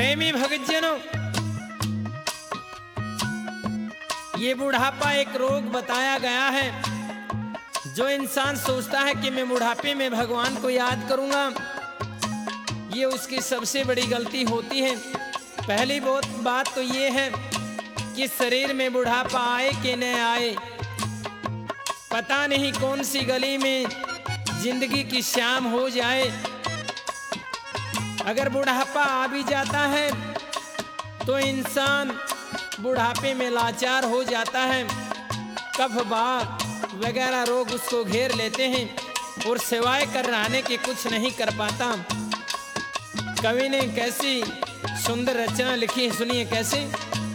प्रेमी भक्तजनों, ये बुढ़ापा एक रोग बताया गया है। जो इंसान सोचता है कि मैं बुढ़ापे में भगवान को याद करूंगा, ये उसकी सबसे बड़ी गलती होती है। पहली बात तो ये है कि शरीर में बुढ़ापा आए कि न आए, पता नहीं कौन सी गली में जिंदगी की शाम हो जाए। अगर बुढ़ापा आ भी जाता है तो इंसान बुढ़ापे में लाचार हो जाता है। कफ बात वगैरह रोग उसको घेर लेते हैं और सिवाय कर रहने के कुछ नहीं कर पाता। कवि ने कैसी सुंदर रचना लिखी है, सुनिए कैसे।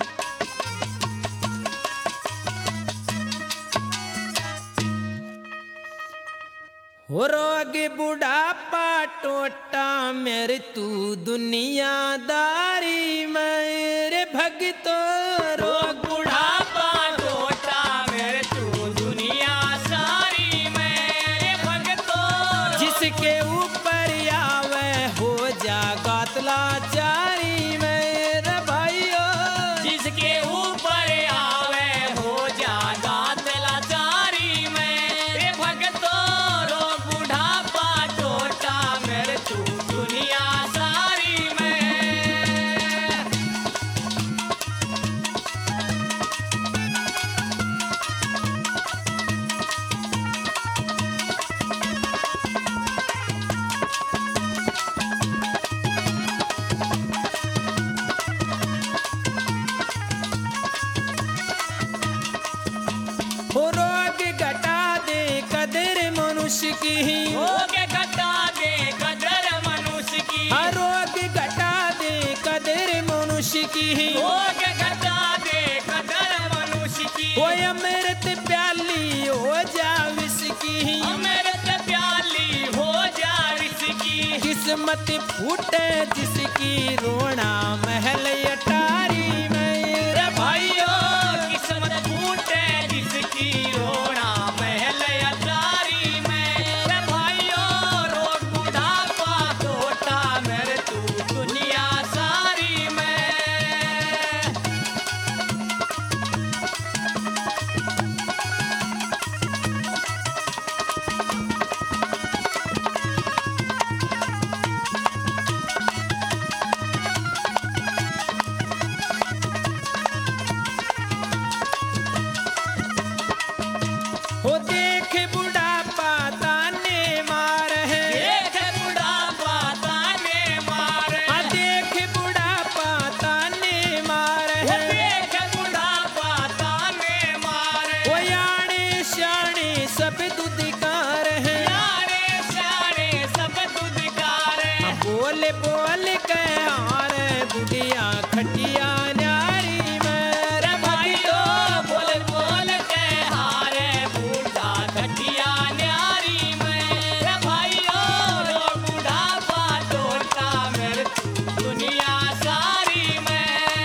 हो रोग बुढ़ापा टोटा मेरे तू दुनियादारी मेरे भगतो। रोग बुढ़ापा टोटा मेरे तू दुनिया सारी मेरे भगतो। जिसके ऊपर आवे हो जागा लाचारी मेरे भाइयों। जिसके ऊपर आवे हो जागा लाचारी मेरे भगतो। रोग बुढ़ापा टोटा मेरे तू दुनिया सारी में। हो रोग घटा दे कदर मनुष्य की, रोग घटा दे कदर मनुष्य की। हर रोग घटा दे कदर मनुष्य की। रोग घटा दे कदर मनुष्य की। वो अमृत प्याली हो जा विष की। अमृत प्याली हो जा विष की। किस्मत फूटे जिसकी रोना महल अटारी मेरे भाइयों। किस्मत फूटे जिसकी रोना महल अटारी मेरे भाइयों। रोग बुढ़ापा टोटा मेरे तू दुनिया सारी में। हो देख बुढ़ापा ताने मार है। देख बुढ़ापा ताने मार है। हाँ देख बुढ़ापा ताने मार है। देख बुढ़ापा ताने मार है। वो याने शाने सब दुधिकार है। यारे शारे सब दुधिकार है। बोल बोल के हार बुढ़िया खटिया न्यारी मेरे भाइयों भाइयों। बोल बोल के हारे बूढ़ा खटिया न्यारी मेरे भाइयों। रोग बुढ़ापा टोटा मेरे तू दुनिया सारी में।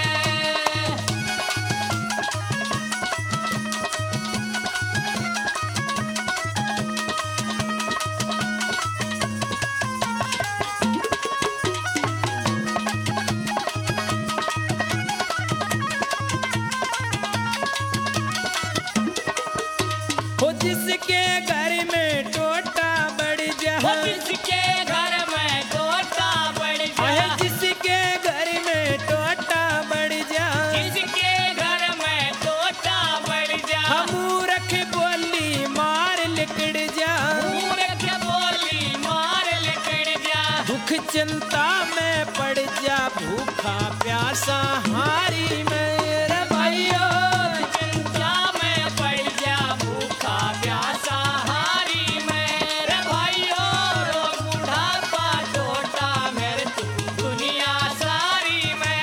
हो जिसके घर में टोटा बढ़ जा। वो जिसके घर में टोटा बढ़ है जा। जिसके घर में टोटा बढ़ जा। जिसके घर में टोटा बढ़ जा। हम रख बोली मार लिकड़ जा। मूर्ख बोली मार लिकड़ जा। दुख चिंता में पड़ जा भूखा प्यासा हारी मेरे भाइयों। चिंता में पड़ जा भूखा प्यासा हारी मेरे भाइयों। रोग बुढ़ापा टोटा मेरे तू दुनिया सारी में।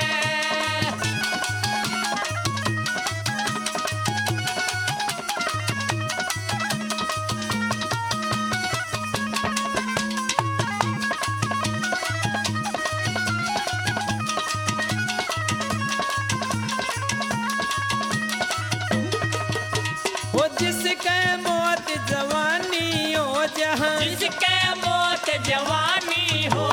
हो जिसके मौत जवानी हो जहाँ। जिसके मौत जवानी हो